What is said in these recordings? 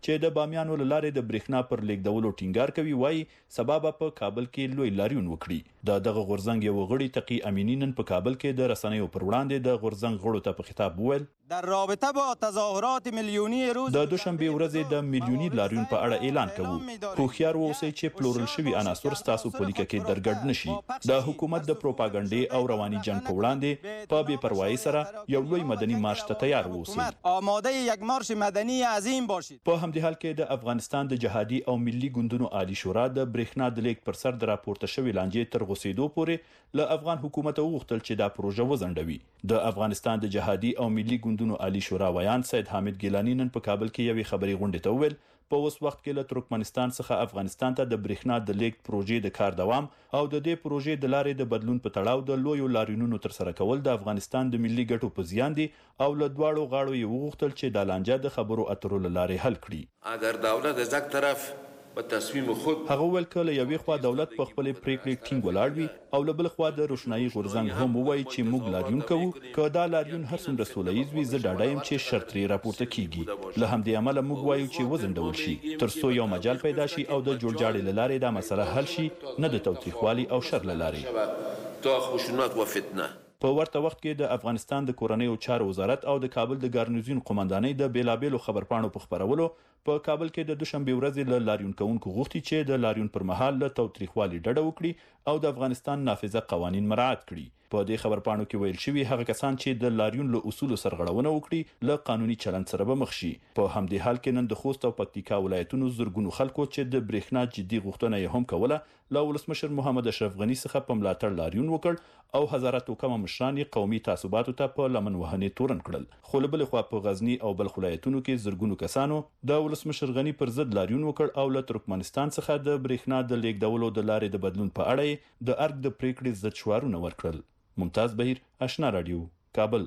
چې د بامیانو له لارې د برېښنا پر لیږدولو ټینګار کوي وایي سبا به په کابل کې لوی لاریون وکړي. دغه غورځنګ یو غړي تقی امینی نن په کابل کې د رسنیو پر وړاندې د غورځنګ غړو ته په خطاب وویل در رابطه با تظاهرات میلیونی روز د دوشنبه ورځې د میلیونی لاریون په اړه اعلان کوو. هوښیار اوسئ چې پلورل شوي عناصر ستاسو په لیکه کې درګډ نشي. د حکومت د پروپاګاندا او رواني جنگ په وړاندې په بې پروايي سره یو لوی مدني مارش ته تیار اوسئ. آماده یک مارش مدنی عظیم باشید. په همدې حال کې د افغانستان د جهادي او ملي ګوندونو عالی شورا د برېښنا د لیک پر سر د راپورته شوی لانجې تر غوسېدو پورې له افغان حکومت وغوښتل چې دا پروژه وځنډوي. د افغانستان د جهادي او ملي ګوندونو عالی شورا ویان سید حامد ګیلانی نن په کابل کې یوې خبري غونډې ته وویل په اوس وخت کې له ترکمنستان څخه افغانستان ته د برېښنا د لیک پروژې د کار دوام او د دې پروژې د لارې د بدلون په تړاو د لویو لاریونونو تر سره کول د افغانستان د ملي ګټو په زیان دي او له دواړو غاړو یې وغوښتل چې د لانجه د خبرو اترو لارې حل کړي. اگر دولت از یک طرف په تصمیم خود هغه ول کله یوې خوا دولت په خپل پریکړې ټینګ ولاړ وي او له بل خوا د روشنايي غورځنګ هم وایي چې موږ لاریون کوو. که دا لاریون هر څومره سولهییز وي زه ډاډه یم چې شرط لري راپورته کیږي. له همدې امله موږ وایو چې وځنډول شي ترڅو یو مجال پیدا شي او د جوړجاړي لارې دا مسله حل شي نه د توتریخوالي او شر لارې. تا خشونت و فتنه په ورته وخت کې د افغانستان د کورنیو چارو وزارت او د کابل د ګارنیزیون قومندانۍ د بیلابېلو خبرپاڼو په خبرولو په کابل کې د دوشنبه ورځې له لاریون کوونکو غوښتي چې د لاریون پر مهال له توتریخوالي ډډه وکړي او د افغانستان نافذه قوانین مراعات کړي. په دې خبرپاڼو کې ویل شوی هغه کسان چې د لاریون له اصولو سرغړونه وکړي له قانوني چلند سره به مخ شي. په همدې حال کې نن د خوست او پکتیکا ولایتونو زرګونو خلکو چې د برېښنا جدي غوښتنه یې هم کوله له ولسمشر محمد اشرف غنی څخه په ملاتړ لاریون وکړ او هزاراتو کم مشران قومي تعصباتو ته په لمن وهنې تورن کړل. خو له بل خوا په غزنی او بلخ ولایتونو کې زرګونو کسانو د ولسمشر غنی پر ضد لاریون وکړ او له ترکمنستان څخه د برېښنا د لیږدولو د لارې د بدلون په اړه د ارګ د پریکړې ضد شعارونه ورکړل. ممتاز بهیر، آشنا رادیو، کابل.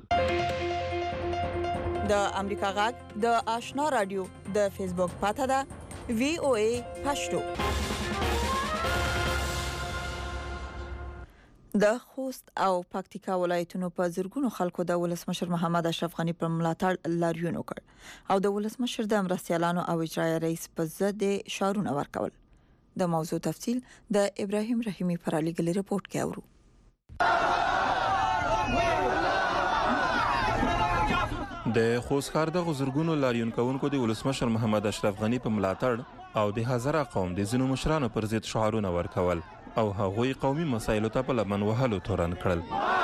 د امریکا غږ د آشنا رادیو د فیسبوک پاڼه ده VOA پښتو. د خوست او پکتیکا ولایتونو په زرګونو خلکو د ولسمشر محمد اشرف غنی پر ملاتړ لاریون وکړ او د ولسمشر د مرستیالانو او اجرایي رئیس په ضد شعارونه ورکول. د موضوع تفصیل د ابراهیم رحیمی پر لګل رپورت کې اورو. د خوست ښار د زرګونو لاریون کوونکو د ولسمشر محمد اشرف غنی په ملاتړ او د هزاره قوم د ځینو مشرانو پر ضد شعارونه ورکول او هغوی قومي مسایلو ته په لمن وهلو تورن کړل.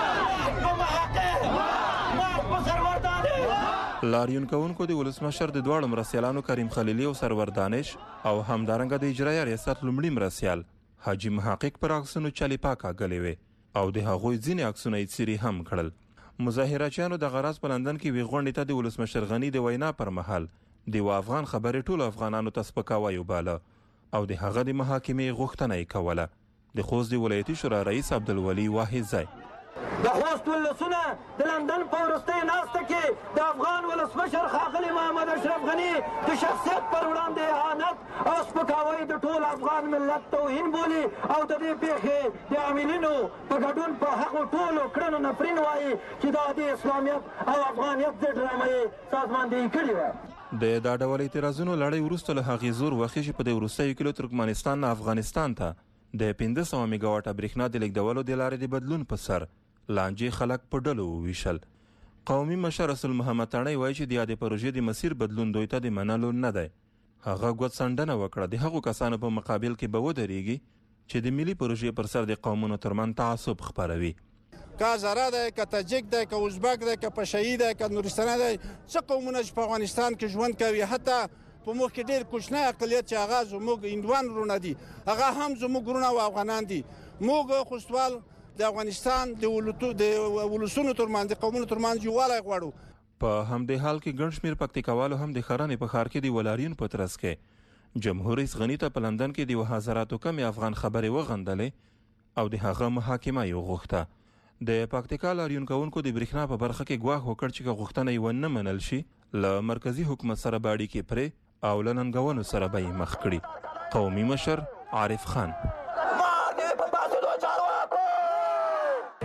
لاریون کوونکو د ولسمشر د دواړو مرستیالانو کریم خلیلی او سرور دانش او همدارنګه د اجرایي ریاست لومړي مرستیال حاجی محقق پر عکسونو چالي پاکه غلې وي او د هغوی ځینې عکسونه یې څیري هم کړل. مظاهرچیانو د غرض په لندن کې وی غونډې ته د ولسمشر غنی د وینا پر مهال د افغان خبرې ټول افغانانو ته سپکاوی وباله او د هغه د محاکمې غوښتنه یې کوله. د خوست د ولایتي شورا رئیس عبدالولي واحد ځای د خوست ولسونه د لندن په وروستۍ ناسته کې د افغان ولسمشر ښاغلي محمد اشرف غني د شخصیت پر وړاندې اهانت او سپکاوی د ټول افغان ملت توهین بولي او د دې پیښې د عاملینو په ګډون په هغو ټولو کړنو نفرین وایي چې دا د اسلامیت او افغانیت ضد ډرامې سازماندهي کړې وه. د دا ډول اعتراضونو لړۍ وروسته له هغې زور واخیستل چې په دې وروستیو کې له ترکمنستان نه افغانستان ته د 1500 میګاواټه برېښنا د لیږدولو د لارې د بدلون په سر لانجې خلک په ډلو وویشل. قومي مشر رسول محمد تڼۍ وایي چې د یادې پروژې د مسیر بدلون دوی ته د منلو نه دی. هغه ګوتڅنډنه وکړه د هغو کسانو په مقابل کې به ودرېږي چې د ملي پروژې پر سر د قومونو ترمن تعصب خپروي. که هزاره دی، که تاجک دی، که ازبک دی، که پشهیي دی، که نورستاني دی، څه قومونه چې په افغانستان کې ژوند کوي حتی په موږ کې ډېر کوچنی اقلیت چې هغه زموږ هندوان وروڼه دي هغه هم زموږ وروڼه او افغانان دي. موږ خوستوال د افغانستان د ولسونو ترمنځ د قومونو ترمنځ یووالی غواړو. په همدې حال کې ګڼ شمېر پکتیکاوالو هم د ښرنې په ښار کې د ولاریون په ترڅ کې جمهور رئیس غني ته په لندن کې د هزاراتو کمې افغان خبرې وغندلې او د هغه محاکمه یې وغوښته. د پکتیکا لاریون کوونکو د برېښنا په برخه کې ګواښ وکړ چې غوښتنه یې ونه منل شي له مرکزي حکومت سره به اړیکې پرې او له ننګونو سره به یې مخ کړي. قومي مشر عارف خان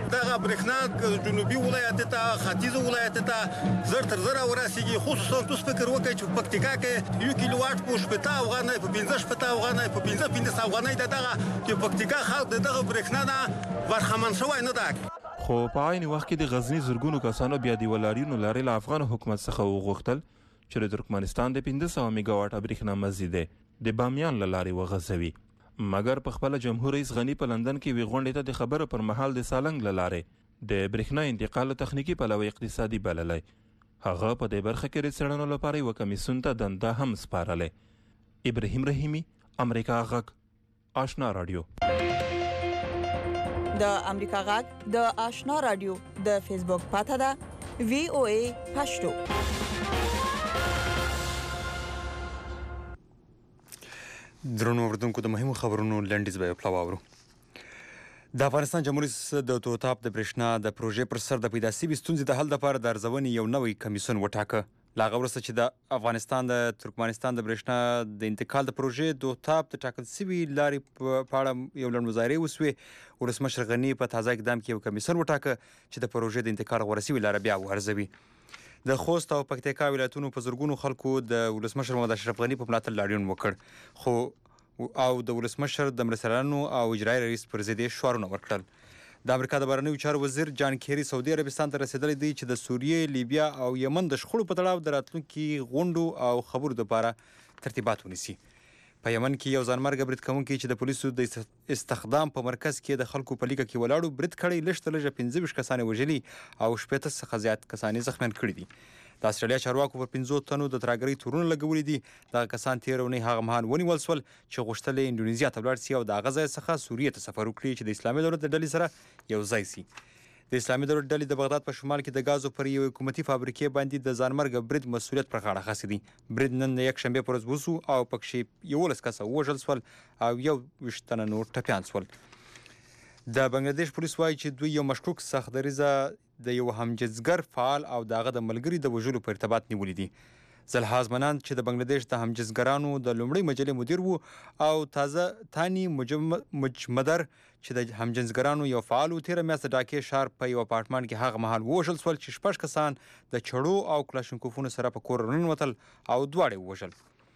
دغه برېښنا جنوبي ولایت ته ختیځ ولایت ته زر تر زر ورسیږي خصوصا تاسو فکر وکړئ چې پکتیکا کې 1 کیلو واټ په 15 افغانۍ په 15 افغانۍ په 15 افغانۍ دغه چې پکتیکا خلک دغه برېښنا نه ورخمن شوی نه ده. خو په عین وخت کې د غزنی زرګونو کسانو بیا د ولارینو لارې له افغان حکومت څخه وغوښتل چې د ترکمنستان د 1500 میگا واټ برېښنا مزید د بامیان لارې وغځوي. مګر په خپل جمهور رئیس غنی په لندن کې وی غونډې ته د خبرو پر مهال د سالنګ لارې د برېښنا انتقال تخنیکی پلوي اقتصادي بللای. هغه په دې برخه کې ریسرچ لپاره یو کمیسیون ته دنده هم سپارلې. ابراهیم رحیمی، امریکا غږ، آشنا رادیو. د امریکا غږ د آشنا رادیو د فیسبوک پاته ده VOA پښتو. درنو اوردونکو د مهمو خبرونو لنډیز به پلاوورو. د افغانستان جمهوریت د توتاب د برېښنا د پروژې پر سر د پیدا شوي ستونزې د حل لپاره د ارزونې یو نوی کمیسیون وټاکه. له هغه وروسته چې د افغانستان د ترکمنستان د برېښنا د انتقال د پروژې توتاب د ټاکل شوي لارې په اړه یو لنډ مظاهرې وسوې. ولسمشر غني په تازه اقدام کې یو کمیسیون وټاکه چې د پروژې د انتقال غوره شوې لاره بیا وارزوي. د خوست او پکتیکا ولایتونو په زرګونو خلکو د ولسمشر محمد اشرف غني په ملاتړ لاریون وکړ، خو او د ولسمشر د مرستیالانو او اجرایي رئیس پر ضد شعارونه ورکړل. د امریکا د بهرنیو چارو وزیر جان کیری سعودي عربستان ته رسیدلی دی چې د سوریې، لیبیا او یمن د شخړو په تړاو د راتلونکي غونډو او خبرو لپاره ترتیبات ونیسي. په یمن کې یو ځانمرګه برید کوونکی چې د پولیسو د استخدام په مرکز کې د خلکو په لیکه کې ولاړو برید کړی، لږ تر لږه 25 کسان وژلي او 80 څخه زیات کسان زخمیان کړي دي. د استرالیا چارواکو پر 15 تنو د ترهګرۍ تورونه لګولي دي. دغه کسان تېره اونۍ هغه مهال ونیول شول چې غوښتل یې اندونیزیا ته ولاړ سي او د هغه ځای څخه سوریې ته سفر وکړي چې د اسلامي دولت د ډلې سره یو ځای سي. د اسلامي دولت ډلې د بغداد په شمال کې د غازو پر یو حکومتي فابریکې باندې د ځانمرګه برید مسؤلیت پر غاړه اخیستی دی. برید نن د یکشنبې په ورځ وسو او پکې 11 کسه وژل شول او 21 تنه نور ټپیان شول. د بنگلاديش پولیس وایي چې دوی یو مشکوک سخت دریزه د یو همجنسګر فعال او دغه د ملګری د وژلو په ارتباط نیولې دي. زلحاز منان چې د بنگلاديش د همجنسګرانو د لومړۍ مجلې مدیر وو او تازه تانی مجمدر چې د همجنسګرانو یو فعال و تیره میاشت د ډاکې ښار په یو اپارتمان کې هغه مهال ووژل شول چې 6 کسان د چړو او کلاشینکوفونو سره په کور ننوتل او دواړه ووژل.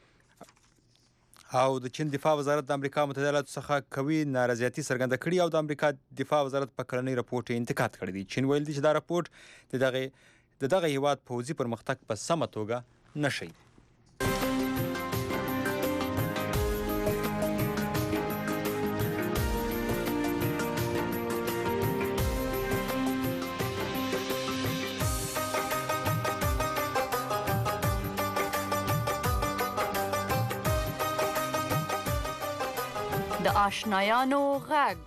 او د چین دفاع وزارت د امریکا متحده ایالاتو څخه قوي نارضایتي څرګنده کړې او د امریکا دفاع وزارت په کلنۍ راپورټ انتقاد کړی دی. چین ویل دی چې دا راپورټ د دغه هیواد پوځي پرمختګ په سمه توګه نشي. د آشنایانو غږ.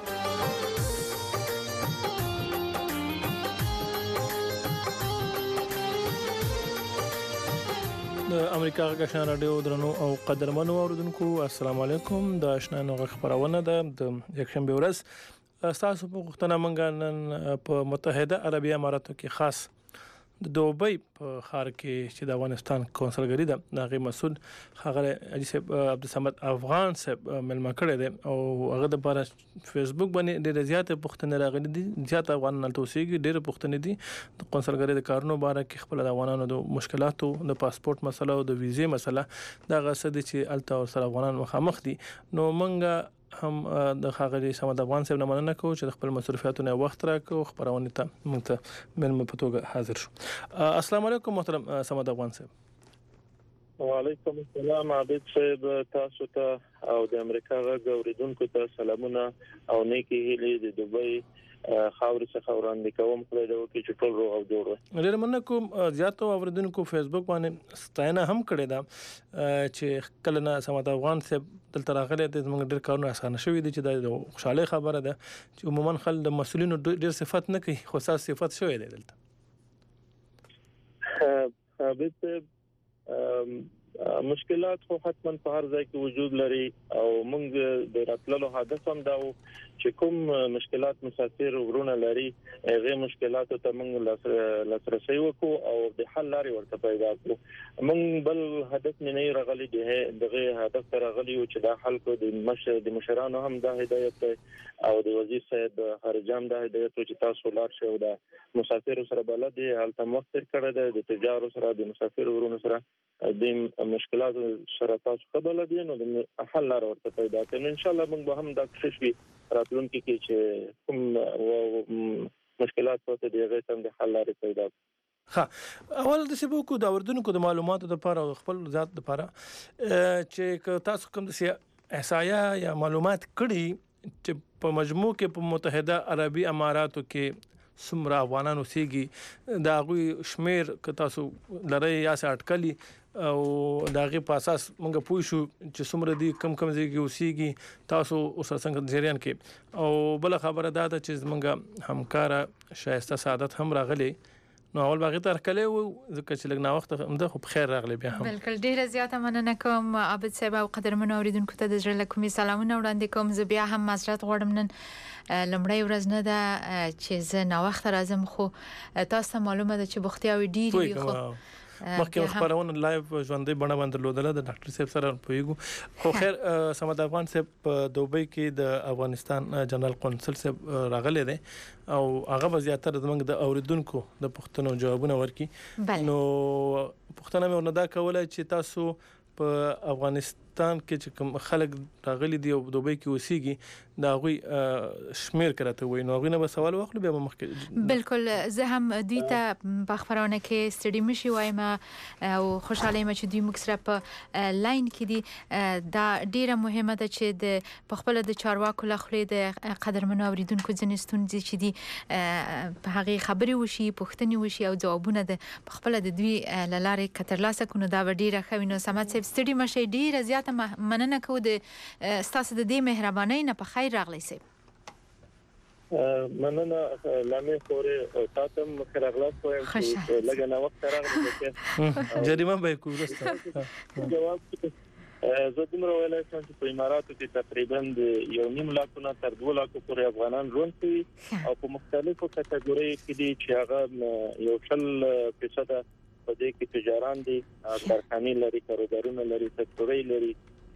د امریکا غږ آشنا رادیو درنو او قدرمنو اوریدونکو، السلام علیکم. د آشنایانو غږ خبرونه ده د یکشنبه ورځ. تاسو په غوښتنه مونږ نن په متحده عربي اماراتو کې خاص د دوبۍ په ښار کې چې د افغانستان کونسلګری ده د هغې مسؤل ښاغلی حاجي صاحب عبدالصمد افغان صاحب مېلمه کړی دی او هغه دپاره فیسبوک باندې ډېرې زیاتې پوښتنې راغلي دي. زیات افغانان هلته اوسېږي، ډېرې پوښتنې دي د کونسلګرۍ د کارونو باره کې، خپله د افغانانو د مشکلاتو، د پاسپورت مسله او د ویزې مسله، دغه څه دي چې هلته ورسره افغانان مخامخ دي. نو موږ هم د ښاغلي صمد افغان صاحب نه مننه کوو چې د خپل مصروفیاتو نه وخت راکړو، خپرونې ته موږ ته مېلمه په توګه حاضر شو. السلام علیکم محترم صمد افغان صاحب. وعلیکم السلام عابد صاحب، تاسو ته او د امریکا غږ اوریدونکو ته سلامونه او نیکی هیلې د دوبۍ خاورې څخه وړاندې کوم. خدای دې وکړي چې ټول روغ او جوړ وي. ډېر مننه کوم. زیاتو اوریدونکو فیسبوک باندې ستاینه هم کړې ده چې کله نه صمد افغان صاحب دلته راغلی دی، زموږ ډېر کارونه اسانه شوي دي چې دا د خوشحالۍ خبره ده چې عموما خلک د مسؤلینو ډېر صفت نه کوي، خو ستاسو صفت شوی دی دلته. عابد صاحب مشکلات خو حتما په هر ځای کې وجود لري او موږ د راتللو هدف هم دا و چې کوم مشکلات مسافر ورونه لري هغه مشکلات ته موږ لاسرسي وکړو او د حل لارې ورته پیدا کړو موږ بل هدف نه راغلي دغه هدف تر راغلي چې دا حل کو د مشرانو هم دا هدایت او د وزیر صاحب خارجام دا هدایت چې تاسو لار شو دا مسافر سره بلد حالت مختر کړه د تجارت سره د مسافر ورونه سره د مشکلات سره تاسو قبل دي نو د حل لار ورته پیدا کړئ ان شاء الله موږ به هم دا کوشش وکړو راتلونکي کې چې کوم مشکلات پاتې دي هغه څنګه حل لار پیدا ها اول د سبوکو د اوردونکو د معلوماتو لپاره او خپل ذات لپاره چې تاسو کوم د احصایه یا معلومات کړي چې په مجموع کې په متحده عربي اماراتو کې سمرا افغانان اوسېږي دا غوي شمیر ک تاسو لری یا ساټکلی او داغه په اساس موږ پوه شو چې سمره دي کم ځای کې اوسېږي تاسو اوس څنګه جریان کې او بل خبره دا ده چې موږ همکار شایسته سعادت هم راغلي نو اول باغی تر کله و ځکه چې لګنا وخت هم د خو بخیر راغلی بیا هم بلکل ډیره زیاته مننه کوم عابد صاحب او قدرمن اوریدونکو ته د زړه کومي سلامونه وړاندې کوم زه بیا هم معذرت غواړم نن لمړی ورځ نه ده چې زه نا وخت راځم خو تاسو معلومه ده چې بوختیاوي ډیری خو مخکې خبرونه لایو ژوندۍ بڼه باندې لودله د ډاکټر صاحب سره پویګو خو خیر سمد افغان صاحب په دوبۍ کې د افغانستان جنرال قونسل صاحب راغلی دی او هغه وضعیت زمونږ د اوریدونکو د پښتنو جوابونه ورکي نو پښتنه مې ورندا کوله چې تاسو په افغانستان کې چې کوم خلک راغلي دي او دوبۍ کې اوسېږي دا غوي شمیر کړته وای نو غوینه به سوال واخلو بیا مخکې بالکل زه هم دوی ته په خبرونه کې ستړي مشي وایم او خوشاله یم چې دوی موږ سره په لاین کې دي دا ډیره مهمه ده چې د خپل د چارواکو لخوا د قدرمنو اوریدونکو ځنې ستونزې چې دي په هغه خبري وشي پوښتنې وشي او جوابونه د خپل د دوی لاره کترلاسه کونو دا ډیره خوینو سمات صاحب ستړي مشي ډیره زیاته مننه کو د ستاسو د دې مهرباني نه په خیر راغلی سي مننه لامې خوري تاسو مخ راغلاس کوم چې لګنه وخت راغلی جریمه به کوسته جواب زه دومره ویلای شم چې په اماراتو کې تقریبا د 1.5 لاکونه تر 2 لاکو پورې افغانان ژوند کوي او په مختلفو کټګورۍ کې دي چې هغه 1% په دې کې تجاران دي کارخانې لري کاروبارونه لري سکتوري لري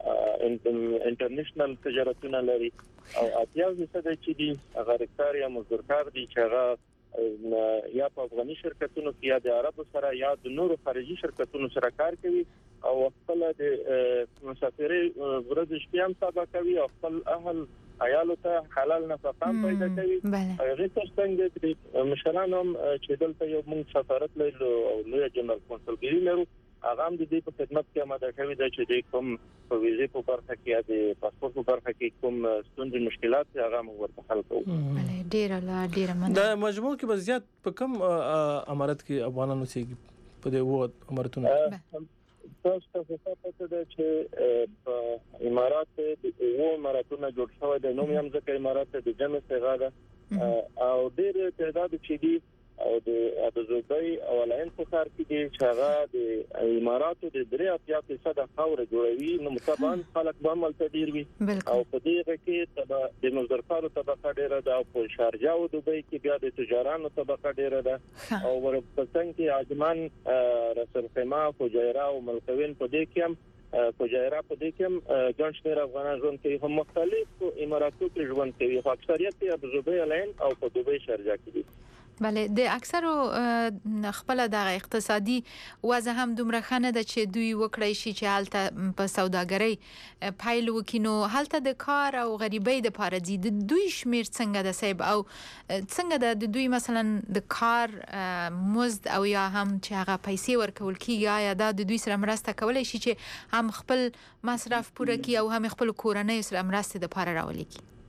انټرنیشنل تجارتونه لري او اتیاوي څه د چې دي هغه ریکټار یا مزدورکار دي چې هغه یا په افغاني شرکتونو کې یا د عربو سره یا د نورو خارجي شرکتونو سره کار کوي او خپل د مسافري ورځ شپيام سبا کوي او خپل اهل عیالو ته حلال نفقه پیدا کوي هغه څنګه چې مشرانم چې دلته یو موږ سفارت لرو او لوی جنرال قونسلګری لرو هغه هم د دې په خدمت کې آماده شوی دی چې د کوم په ویزه په برخه کې یا د پاسپورت په برخه کې کوم ستونزې مشکلات هغه موږ ورته حل کوو ډیره مننه د مجموع کې وضعیت په کوم امارت کې افغانانو سي په دې وخت امارتونو تاسو ته پته ده چې په امارات د اماراتونو جوړ شوی دی نو هم ځکه امارات د جمع څخه ده او ډېر تعداد چې دي او د ابوظبي او لاین څخه کې چې هغه د اماراتو د 3% خاور جوړوي نو متبان خلک به عمل تدیر وي او په دې کې د مزدورکارو طبقه ډیره ده او په شارجه او دوبۍ کې بیا د تجارانو طبقه ډیره ده او ورپسنګ کې عجمان رسل خیمه فجایره او ملکوین په دې کې هم فجایره په دې کې هم ګڼ شمېر افغانان ژوند کوي هم مختلف اماراتو کې ژوند کوي خو اکثریت یې ابوظبي لاین او په دوبۍ شارجه کې دي بله د اکثرو خپل د اقتصادي وضع هم دومره خنه ده چې دوی وکړای شي چې حالت په سوداګرۍ پایل وکینو حالت د کار او غریبۍ د پاره دي د دوی شمیر څنګه د صاحب او څنګه د دوی مثلا د کار مزد او یا هم چې هغه پیسې ورکول کیږي یا د دوی سره مرسته کولای شي چې هم خپل مصرف پوره کړي او هم خپل کورنۍ سره مرسته د پاره راولي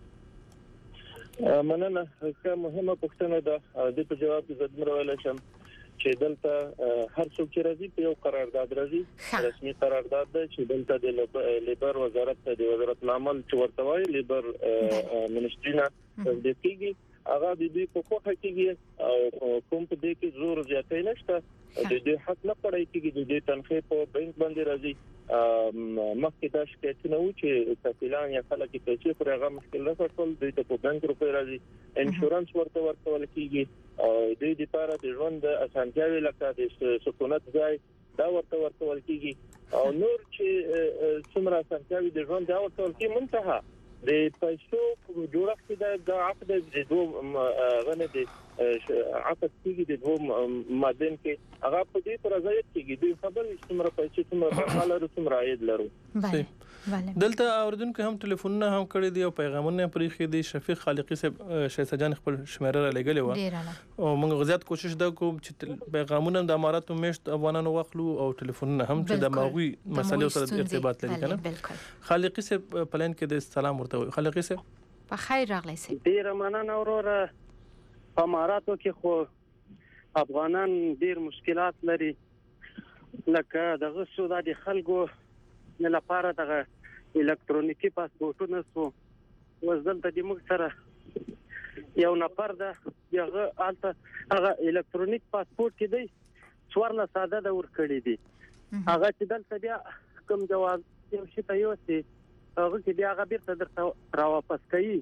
مننه که مهمه پوښتنه ده د په جواب کې زدمر ویل شم چې دلته هر څوک چې راځي په یو قرارداد راځي رسمي قرارداد ده چې دلته د لیبر وزارت د وزارت العمل چې ورته وایي لیبر منسټرینا د کېږي هغه د دې په خوخه کېږي او کوم په دې کې زور زیاتې نشته د دې حق نه پړای کېږي د دې تنخې په بانک باندې راځي مخکې دا شکایتونه و چې کفیلان یا خلک چې پیسې پر هغه مشکل راځول د دې په بانک روپې راځي انشورنس ورته ورکول کېږي او د دې لپاره د ژوند اسانتیاوي لکه د سکونت ځای دا ورته ورکول کېږي او نور چې څومره اسانتیاوي د ژوند دا ورته ورکول کېږي منتها د پیسو جوړښت د عقد د دوه غنه د عقد کېږي د دوه مادن کې هغه په دې پر ځای کېږي د خبر څومره پیسې څومره حاله څومره عاید لرو دلته اوردونکو هم ټلیفونونه هم کړی دی او پیغامونه پرې دی شفیق خالقی صاحب شایسته جان خپل شمیره را لګلې و او موږ غزيات کوشش دا کوم چې پیغامونه د اماراتو مشت افغانانو واخلو او ټلیفونونه هم چې د ماغوي مسلې سره ارتباط لري کنه خالقی صاحب پلان کې د سلام ورته خالقی صاحب په خیر راغلی سي ډیر مننه اوروره اماراتو کې خو افغانان ډیر مشکلات لري لکه دغه سودا د خلکو نه لپاره دغه الکترونیکی پاسپورتونه سو وزدلته د موږ سره یو نفر ده هغه الکترونیک پاسپورت کې دی څوارله ساده د ور کړی دی هغه چې دلته بیا کوم جواز یو شي ته یو سي هغه کې بیا هغه بیرته درته را واپس کوي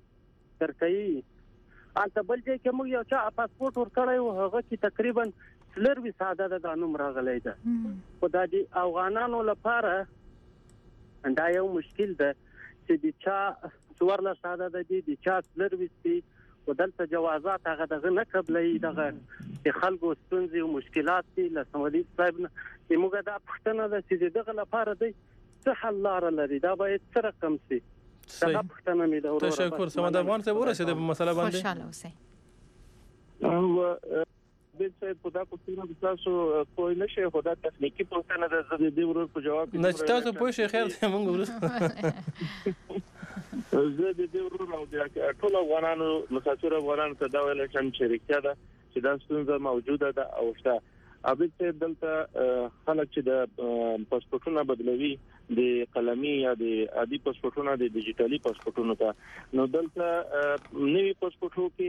البته بل ځای کې موږ یو چا پاسپورت ور کړی او هغه کې تقریبا سلروي ساده د قانون راغلی ده خدای دې افغانانو لپاره دا یو مشکل ده چې د چا څوارله ساده د دې چا سلروي سي ودلته جوازات هغه دغه نه قبلې دغه خلکو ستونزې او مشکلات دي لسمدي صاحب موږ دا پښتنه ده چې دغه لپاره دی څه حل لار لري دا باید څه رقم سي دا پښتنه مې دا ورته تشکر سمد افغان صاحب ورسېد په مسله باندې خوشاله اوسئ او د څه په دا پوښتنه د تاسو کوی نشي خدا تخنیکی پوښتنه د دې ورور په جواب نه تاسو پوه شئ خیر موږ ورسره زه د دې ورور او د ټول افغانانو مسافر افغانانو ته دا ویل شریکتیا ده چې دا ستونزه موجوده ده او شته ابته دلته خلک چې د پاسپورتونه بدلوي د قلمي یا د عادي پاسپورتونه د ډیجیټالي پاسپورتونو ته نو دلته نوی پاسپورتو کې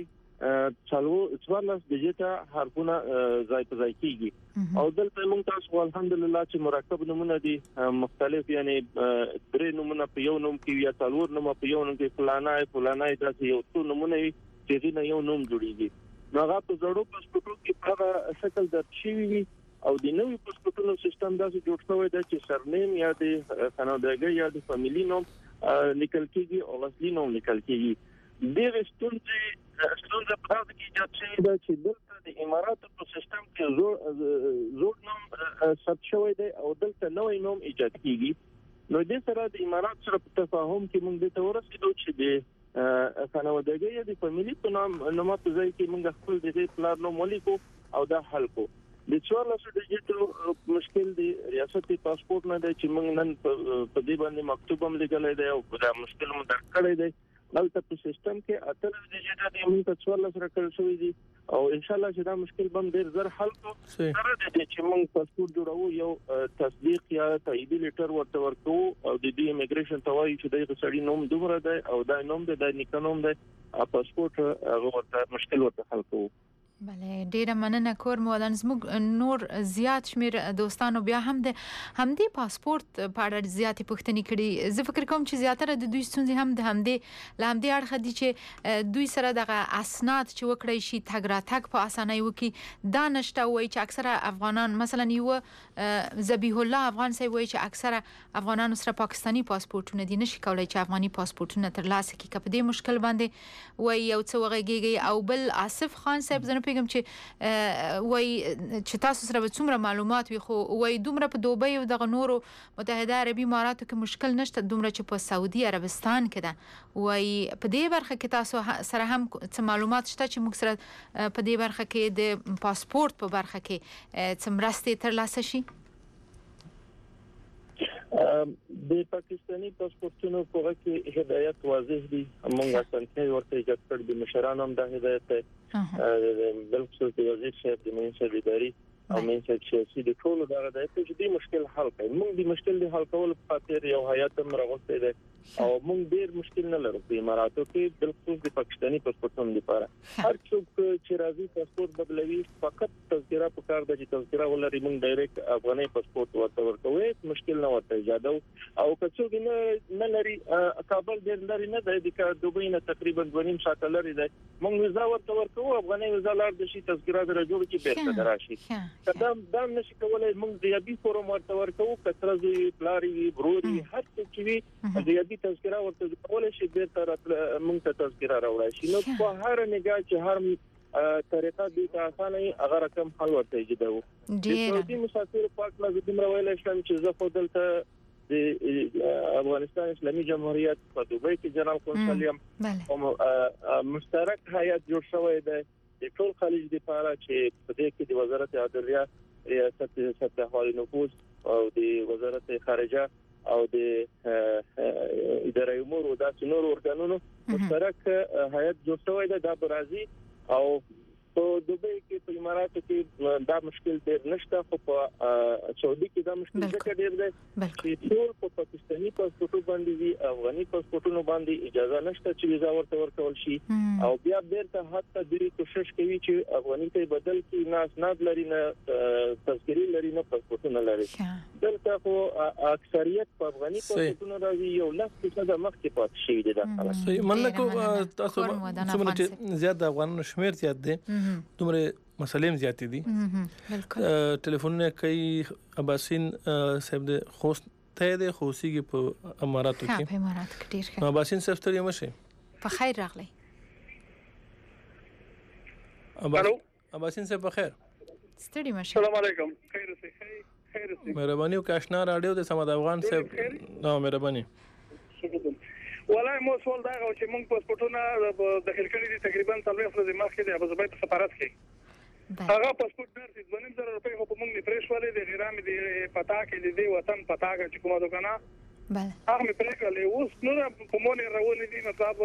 څوارلس ډیجیټا حرفونه ځای په ځای کیږي او دلته موږ تاسو الحمدلله چې مرکب نمونه دي مختلف یعنی درې نمونه په یو نوم کې یا څلور نمونه په یو نوم کې فلانای داسې یو څو نمونه چې نه یو نوم جوړیږي نو هغه په زړو پاسپورتو کې په شکل درج شوی او د نوې پاسپورتونو سیستم داسې جوړ شوی دی چې سرنیم یا د خانوادګۍ یا د فامیلی نوم لیکل کیږي او اصلي نوم لیکل کیږي د ستونزې په تاسو کې ایجاد شوی دی چې دلته د اماراتو په سیستم کې زوړ نوم ثبت شوی دی او دلته نوې نوم ایجاد کیږي نو د سره د امارات سره په تفاهم کې موږ د تورسېدو چې د خانوادګۍ یا د فامیلی په نوم په ځای کې موږ خپل د پلان نوم ولیکو او دا حل کو د 14 ډیجیټو مشکل دی ریاستي پاسپورت نه دی چې موږ نن په دې باندې مکتوب هم لیکلای دی او دا مشکل مو درک کړی دی دلته په سیستم کې اته ډیجیټا د موږ په 14 سره کړل شوی دی او ان شاء الله چې دا مشکل بم ډیر زر حل کو سره د دې چې موږ پاسپورت جوړو یو تصدیق یا تاییدي لیټر ورته ورکو او د دې ایمیګریشن توای چې د سړی نوم دومره دی او دا نوم د نیکونوم دی پاسپورت هغه ورته مشکل ورته حل کوو بله ډیره مننه کور مولان زموږ نور زیات شمیر دوستانو بیا هم د همدې پاسپورت په اړه زیاتې پوښتنې کړي زه فکر کوم چې زیاتره د دوی ستونزې هم د همدې اړخ دي چې دوی سره دغه اسناد چې وکړی شي تګ راتګ په اسانۍ وکړي دا نشته وایي چې اکثره افغانان مثلا یو ذبیح الله افغان صاحب وایي چې اکثره افغانانو سره پاکستانی پاسپورتونه دي نشي کولای چې افغاني پاسپورتونه ترلاسه کړي که په دې مشکل باندې وایي یو څه وغږیږي او بل آصف خان صاحب پیغام چې وای چې تاسو سره څومره معلومات وي خو وای دومره په دوبۍ او د نورو متحده عربي اماراتو کې مشکل نشته دومره چې په سعودي عربستان کې ده وای په دې برخه کې تاسو سره هم څه معلومات شته چې موږ سره په دې برخه کې د پاسپورت په برخه کې څه مرستې ترلاسه شي د پاکستانی پاسپورتونو په وخت کې هدایت واضح دي موږ اسانتیا ورته ایجاد کړې د مشرانو هم د هدایت بلخصوص د وزیر صاحب د مینسټر اداري او منځ سیاسي د ټولو دغه د دې مشکل حل کوي. موږ د مشکل د حل کولو په خاطر یو هیئت مرغوسته ده او موږ ډیر مشکل نه لرو په اماراتو کې، بالخصوص د پاکستاني پاسپورتونو لپاره. هر څوک چې راځي پاسپورت بدلوي فقط تذکره په کار ده چې تذکره ولري. موږ ډایرکټ افغاني پاسپورت ورکوي، مشکل نه ورته ایجاد او کڅوګ نه لري. کابل ډیر لري نه دی، د دوبۍ نه تقریبا 2.5 ساعت لري دی. موږ ویزا ورکوو، افغاني ویزا لار د شي تذکره درجوړ کې بیرته دراشي. دا نشي کولای. موږ د یابي فورم ورکوو، کترځي پلاری بروري هر څه چې د یابي تذکره ورته کولای شي بیرته موږ ته تذکره راوړي شي. نو په هر نگاه چې هر طریقه د اسانه هغه رقم حل ورته ایجادو. د سعودي مسافر پاک لږ دمر ویل شم چې زه خو دلته د افغانستان اسلامي جمهوریت په دوبۍ کې جنرال قونسل یم. مشترک هیئت جوړ شوی دی د ټول خلیج لپاره چې په دې کې د وزارت عدلیه، ریاست سطح احوال نفوذ او د وزارت خارجه او د اداره امور او د نور ارګانونو مشترک هیئت جوړ شوی دی. دا برازي او په دوبۍ کې په اماراتو کې دا مشکل ډیر نشته، خو په سعودي کې دا مشکل ډیر دی چې ټول په پاکستاني پاسپورتونو باندې وي، افغاني پاسپورتونو باندې اجازه نشته چې ویزا ورته ورکول شي. او بیا بیرته حتی دوی کوشش کوي چې افغاني ته بدل کړي، نه اسناد لري، نه تذکرې لري، نه پاسپورتونه لري. دلته خو اکثریت په افغاني پاسپورتونو راځي، یو 10% مخکې پاتې شوی دی. دا صحیح منلکو تاسو څومره چې زیات افغانانو شمیر زیات دی دومره مسلې زیاتې دي. ټلیفونونه کوي عباسین صاحب د خوست ته د خوسیږي په اماراتو کې. په اماراتو کې ډیر ښه. عباسین صاحب ستړي مشه. په خیر راغلی. عباسین صاحب په خیر. ستړي مشه. السلام علیکم. خیر اوسئ. مهرباني وکړئ آشنا رادیو د سمد افغان صاحب. نو مهرباني. والله مو سوال دا غو چې موږ پاسپورتونه داخل کړی دي تقریبا 3 ورځې مخکې د ابوظبي په سفارت کې. هغه پاسپورت درته 2.5 روپۍ خو په موږ نه پرېښ ولې د غیرام دی پتا کې دی وطن پتا چې کومه دوکانه هغه مې پرې کړل. اوس نو په مونږ راوونې دي مطلب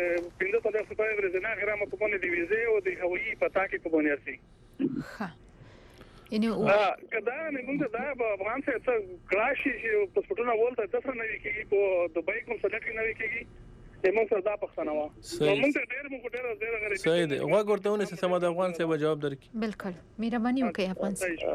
15 روپۍ ورځې نه غیرام په مونږ دی ویزه او د هوایي پتا کې په مونږ ارسي. یعنی کدا نه موږ دا افغان څخه کلاشي چې پاسپورتونه ولته دفر نه کیږي په دوبۍ کوم سلټ کې نه کیږي موږ سره دا پښتنه و. موږ ته ډېر غریب. صحیح دی. وګورتهونه چې سمد افغان صاحب جواب درکړي. بالکل مهرباني وکړئ افغان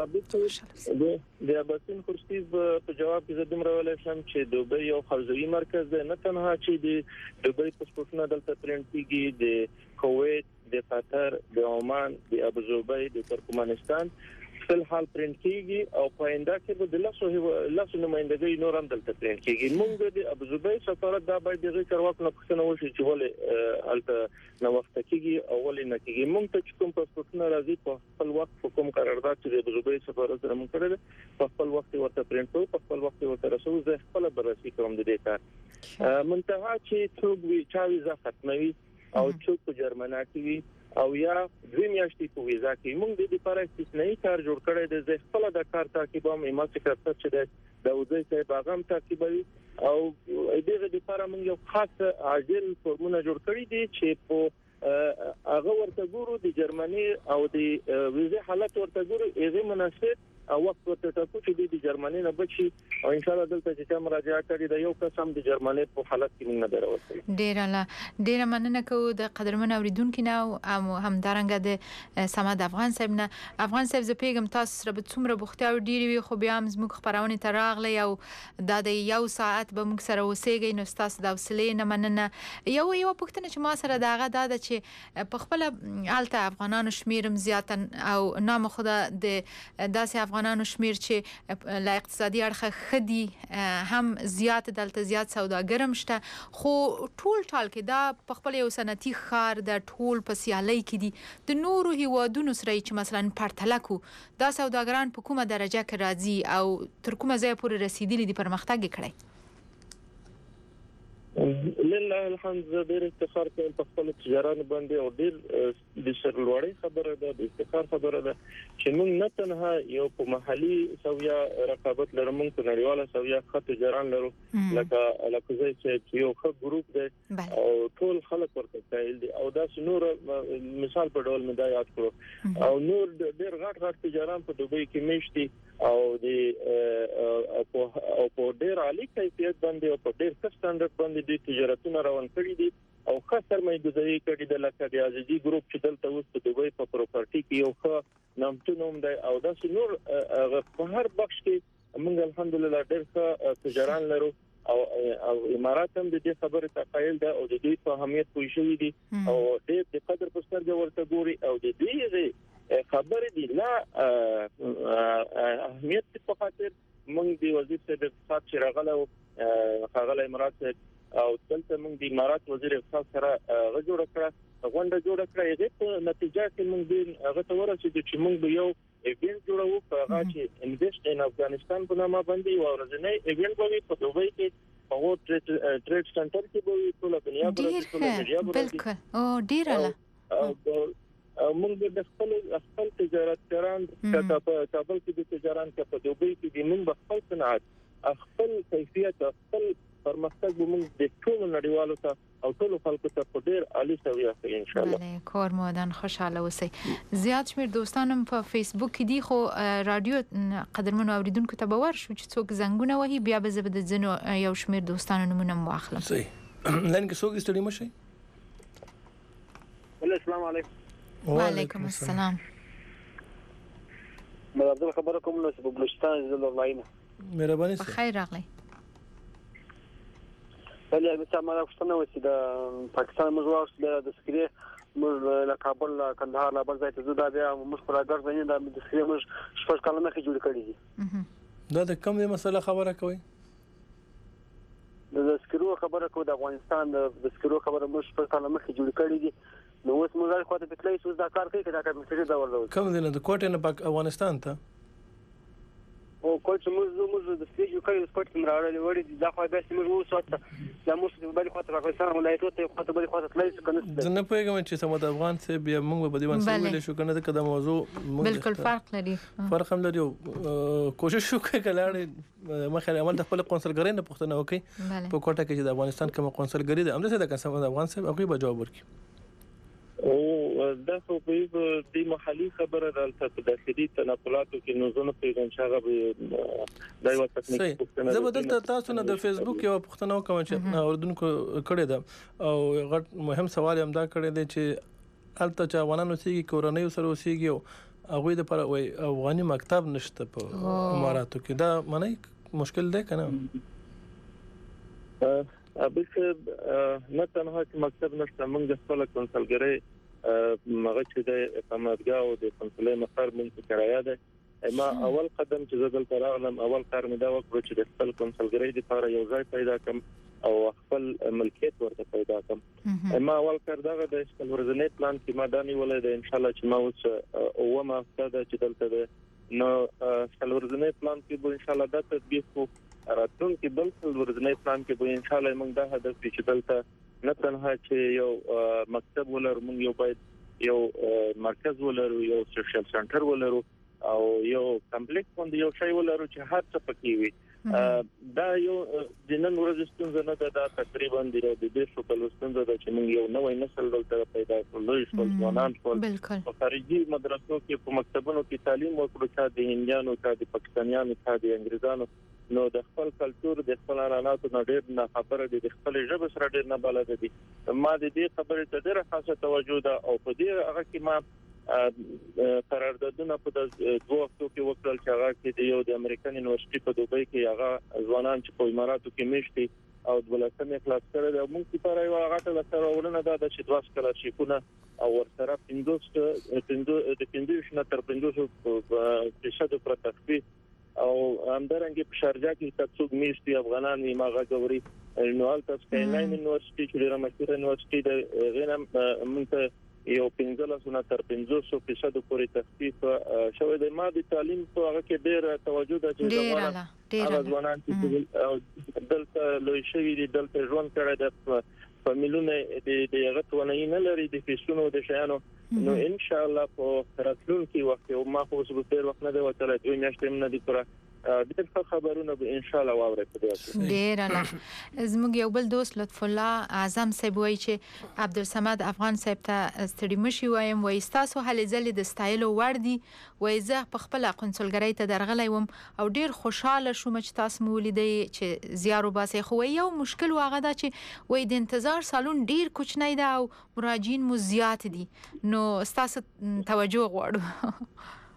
صاحب. د اباسین خورشید په جواب کې زدم راولې شم چې دوبۍ یو حوزوي مرکز دی، نه تنها چې د دوبۍ پاسپورتونه دلته پرینټ کیږي، د کویت، د قطر، د عمان، د ابوظبي، د ترکمنستان فل حال پرینټ کیږي او پاینده کې به د لاسو نمائندګۍ نور هم دلته پرینټ کیږي. موږ د ابوظبي سفارت دا باید دغه کارواک نه پښتنه وشي چې ولې الته نو وخت کیږي او ولې نه کیږي. موږ ته کوم پاسپورتونه راځي په خپل وخت په کوم قرارداد چې د ابوظبي سفارت سره موږ کړل په خپل وخت ورته پرینټ کوو، په خپل وخت ورته رسو. زه خپل بررسي کوم د دې کار. منتها چې څوک وی چا ویزا ختموي او څوک په جرمنه کې وي او یا 2 میاشتې په ویزا کې، موږ د دې لپاره استثنایی کار جوړ کړی دی. زه خپل د کار تعقیبوم، ایمه سکرټر چې د وزیر صاحب هغه هم تعقیبوي او دغه لپاره موږ یو خاص عاجل فورمونه جوړ کړی دي چې په هغه ورته ګورو د جرمني او د ویزا حالت ورته ګورو، هغه مناسب او وخت ورته ټاکو چې د جرمني نه بچي او ان شاء الله دلته چې مراجعه کړي د یو قسم د جرمني په حالت کې موږ نه دروځي. ډیر مننه کوو د قدرمن اوریدونکو نه او همدارنګه د سمد افغان صاحب نه. افغان صاحب زه پیغام تاسو سره به څومره بوختي او ډیر وي، خو بیا هم زموږ خبرونه ته راغلی او د یو ساعت به موږ سره وسیږي. نو تاسو د حوصله نه مننه. یو پوښتنه چې ما سره داغه دا چې په خپل حالت افغانانو شمیرم زیات او نام خدا د داسې افغانانو شمیر چې لا اقتصادي اړخ خدي هم زیات دلته زیات سوداګرم شته، خو ټول کې دا په خپل یو صنعتي ښار د ټول په سیالۍ کې دي د نورو هیوادونو سره چې مثلا پرتلکو دا سوداګران په کومه درجه کې راځي او تر کومه ځای پورې رسیدلي دي پرمختګ کړي. لله الحمد ډېر افتخار کوم په خپل تجارت باندې او ډېر د سرلوړی خبره ده د افتخار خبره ده چې موږ نه تنها یو په محلي سویا رقابت لرو موږ په نړیواله سویا خط تجارت لرو لکه زي چې یو ښه ګروپ دی او ټول خلک ورته قایل دي او دا نور مثال په ډول مې دا یاد کړو او نور ډېر غټ تجارت په دوبۍ کې میشتي او د په ډېر عالی کیفیت باندې او په ډېر ښه سټانډرډ باندې د تجارتونو روان کړي دي او ښه سرمایه‌ګذاري کړي د لکه د ازادي ګروپ چې دلته اوس په دوبۍ په پراپرټي کې یو ښه نامتو نوم دی او دا نور په هر بخش کې موږ الحمدلله ډېر ښه تجارت لرو او امارات هم د دې خبره تقایل ده او د دې په اهمیت پوه شوی دي او ډېر د قدر په سترګه ورته ګوري او د دې خبره دي لا اهمیت په خاطر موږ د وزیر صاحب اقتصاد چې راغله خاغله امارات او دلته موږ د امارات وزیر اقتصاد سره غوړه کړه غونډه جوړه کړه یغه په نتیجه کې موږ د هغه ته ورسېدو چې موږ به یو ایونت جوړو په هغه چې انویسټ ان افغانستان په نامه باندې یو ورځنی ایونت به په دوبۍ کې په ټریډ سنټر کې به ټول دنیا په بالکل او ډیره موږ د خپل تجارتګران چې په کابل کې د تجارت کې په دوبۍ کې د موږ خپل صنعت خپل کیفیت خپل پرمختګ به موږ د ټول نړیوالو ته او ټول خلکو ته په ډېر عالی سویا کې ان شاء الله کار مودن خوشاله اوسئ زیات شمیر دوستانم په فیسبوک کې دي خو رادیو قدرمنو اوریدونکو ته باور شو چې څوک زنګونه وهي بیا به زبد زنو یو شمیر دوستانو نمونه واخلم صحیح لن کې څوک ستړي مشي السلام علیکم وعلیکم السلام مې عبد الله خبره کوم نو په بلوچستان زل اونلاین مهرباني سره خیر راغلی بل مثلا ما راښتنه و چې د پاکستان موږ د سکري موږ له کابل کندهار لا بل ځای ته زده بیا موږ پر اگر ځای د سکري موږ شپږ کاله مخکې جوړ کړی دي دا د کوم مسله خبره کوي د سکرو خبره کوي د افغانستان د سکرو خبره موږ شپږ کاله مخکې جوړ کړی دي نو اوس موږ خو ته پکلای شو دا کار کوي دا کمیټه دا ورلو کوم دي نه د کوټه نه پاک افغانستان ته او کوټه موږ د سټیج کړي سپورت مراړل وړي دا خو به موږ وسوته دا موږ بل خو ته پاکستان ولایت ته خو ته بل خو ته تلای شو کنه زه نه پوهیږم چې سمد افغان څخه بیا موږ په دې باندې ویل شو کنه دا موضوع بالکل فرق لري فرق هم لري کوشش وکړه کله مخه عمل د خپل قونسلګری نه پوښتنه وکړي په کوټه کې چې د افغانستان کوم قونسلګری ده هم څه د قسم افغان صاحب هغه به جواب ورکړي او دا خو په دې محلي خبره راځي په داخلي تناقضاتو کې نو زونه پیغام شغه به دا یو تکنیک پوښتنه زه بدلته تاسو نه د فیسبوک یو پوښتنه وکم چې اوردونکو کړی ده او غټ مهم سوال هم دا کړی دی چې الته چا ونانو سیږي کورنۍ سره وسیږي او هغه د پر افغاني مکتب نشته په اماراتو کې دا معنی مشکل دی کنه ابل نه تنها مکتب نشته موږ خپل کنسلګری مغه چې د اقامتګاه او د کنسولې مقر موږ کرایه ده اما اول قدم چې زدل تراغلم اول کار مې دا وکړ چې د خپل کنسلګری لپاره یو ځای پیدا کړم او خپل ملکیت ورته پیدا کړم اما اول کار دا د خپل ورځنی پلان کې ما دانی ولې د ان شاء الله چې ما اوس او ما ستاسو چې دلته نو خپل ورځنی پلان کې به ان شاء الله دا تطبیق کو راتلونکي بل ورځنی پلان کې به ان شاء الله موږ دا هدف چې دلته نه تنها چې یو مکتب ولر موږ یو باید یو مرکز ولرو یو سوشل سنټر ولرو او یو کمپلیکس باندې یو شی ولرو چې هر څه پکې وي دا یو د نن ورځې ستونزه نه ده تقریبا د دې شو په ستونزه ده چې موږ یو نوې نسل دلته پیدا کړو شو ځوانان ټول په خارجي مدرسو کې په مکتبونو کې تعلیم وکړو چې د هندیانو چې د پاکستانیانو چې د انګریزانو نو د خپل کلچر د خپل عنعناتو نه ډېر نه خبره دي د خپل ژبه سره ډېر نه بلد دي ما د دې خبرې ته ډېر خاصه توجه ده او په دې هغه کې ما قراردادونه په دوه وختو کې وکړل چې هغه کې د یو د امریکن یونیورسيټي په دوبۍ کې هغه ځوانان چې په اماراتو کې میشتي او د ولایتونو خلاص کړل او موږ لپاره یو هغه ته سره ورونه ده چې 2 سکالرشیپونه او ورسره 15 تر 15% پر تخفیف او همدارنګه په شارجه کې تاسو میشتي افغانان ما غوړي نو البته سکایلاین یونیورسيټي چې ډیره مشهوره یونیورسيټي ده غینم موږ یو 15 تر 500% پورې تخفیف شوی دی. ما د تعلیم په هغه کې ډېر توجه د ځوانان چې دلته لوی شوي دي دلته ژوند کړی د فامیلونه د غټونه نه لري د فیسونو د شیانو نو ان شاء الله په راتلونکي وخت او ما خو څه ډېر وخت نه دی وتلی 2 میاشتې نه دي پوره ډېر خبرونه به ان شاء الله واورئ په دې ډېر الله زموږ یو بل دوست لطف الله اعظم صاحب وایي چې عبدالصمد افغان صاحب ته ستړي مشي وایم وایي تاسو هلې ځلې د ستایلو وړ دي وایي زه په خپل قونسلګرۍ ته درغلی وم او ډېر خوشاله شوم چې تاسو مو ولیدئ چې زیار وباسئ خو یو مشکل واغه دا چې وایي د انتظار سالون ډېر کوچنی ده او مراجعین مو زیات دي نو تاسو توجه غواړو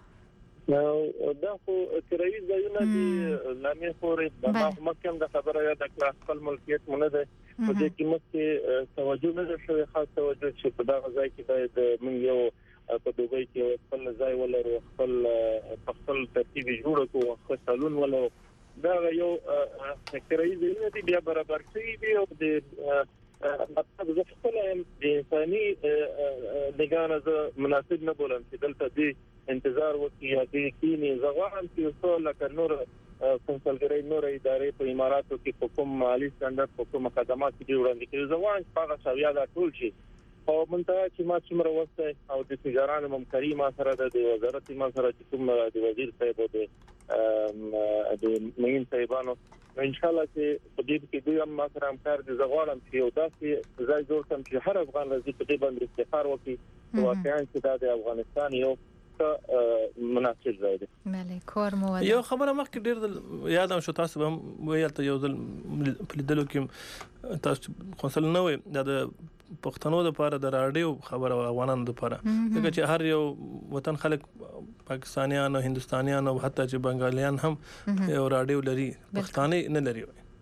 دا خو کرایي ځایونه دي لامې خورې د مکم د خبره یا د خپل ملکیت مونږ ده په دې کې مکه توجه نه شوی خاص توجه چې په دا ځای کې باید موږ یو په دوبۍ کې خپل ځای ولرو خپل ترتیب جوړ کړو خپل سالون ولرو دا یو کرایي ځایونه دي بیا برابر شي دی او د مطلب زه خپل د انساني لګانه مناسب نه بولم چې دلته دی انتظار وکړي یا د کینی زغوان چې څو لکه نور کنسلګری نور ادارې په اماراتو کې په کوم مالي سټانډرډ په کوم خدمات کې وړاندې کوي زغوان هغه سویا دا ټول شي او منته چې ما څومره وسته او د تجارانو ممکري ما سره د وزارت ما سره چې کوم د وزیر صاحب د مین صاحبانو ان شاء الله چې په دې کې دوی هم ما سره همکار دي زغوالم چې یو داسې ځای جوړ کړم چې هر افغان راځي په دې باندې افتخار وکړي واقعا چې د افغانستان یو مناسب ځای دی. بله کار مو یو خبره مخکې ډېر یادم شو تاسو هم ویل ته یو ځل په لیدلو کې تاسو قونسل نه وي د پښتنو لپاره د راډیو خبره افغانانو لپاره ځکه چې هر یو وطن خلک پاکستانیان او هندستانیان او حتی چې بنگالیان هم یو راډیو لري پښتاني نه لري